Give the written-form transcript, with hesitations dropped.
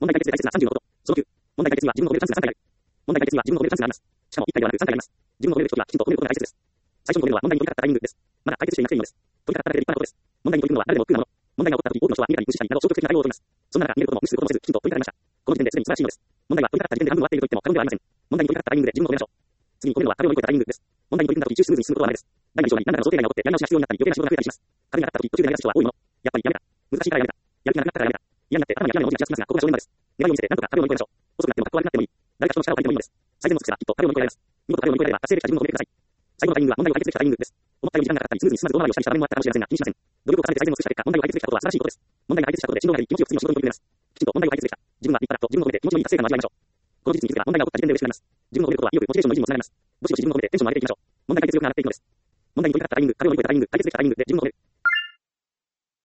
問題解決で解説が30のこと。その9。問題解決には自分の覚えるチャンスが3回ある。問題解決には自分の覚えるチャンスがあります。しかも1回ではなく3回あります。自分の覚えるときはきちんと覚えることが大切です。最初に覚えるのは問題に取り掛かったタイミングです。まだ解決していなくていいのです。取り掛かっただけで立派なことです。問題に取り組むのは誰でも得意なもの。問題が起こったとき多くの人は逃げたり無視したりなど消極的な対応を取ります。そんな中、逃げることも無視することもせず、きちんと取り掛かりました。この時点ですでに素晴らしいのです。問題は取り掛かった時点で半分終わっていると言っても過言ではありません。問題に取り掛かったタイミングで自分の覚えましょう。次に覚えるのは壁を乗り越えたタイミングです。問題に取り組んだとき一周スムーズに進むことはないです。第2章に何らかの想定外が起こってやり直しが必要になったり余計な仕事が増えたりします。壁があったとき途中でやめた人は多いもの。やっぱりやめた。難しいからやめた。やる気がなくなったからやめた。嫌になって頭に嫌な文字がちらつきますが、ここが正念場です。願いを見せて何とか壁を乗り越えましょう。遅くなっても格好悪くなってもいい。誰か人の力を借りてもいいのです。最善の尽くせばきっと壁を乗り越えられます。見事壁を乗り越えられれば達成できた自分の覚えてください。最後のタイミングは問題を解決できたタイミングです。思ったより時間がかかったりスムーズに進まず大回りをしたりした場面もあったかもしれませんが気にしません。努力を重ねて最善を尽くした結果、問題を解決できたことは素晴らしいことです。問題が解決したことで振動が減り気持ちよく次の仕事に取り組めます。きちんと問題を解決できた。自分は立派だと自分の覚えで気持ちのいい達成感を味わいましょう。この事実に気づけば問題が起こった時点で嬉しくなります。自分の覚えることは意欲、モチベーションの維持にもつながります。どしどし自分の覚えでテンションを上げていきましょう。問題解決力が上がっていくのです。問題に取り掛かったタイミング、壁を乗り越えたタイミング、解決できたタイミングで自分の覚える。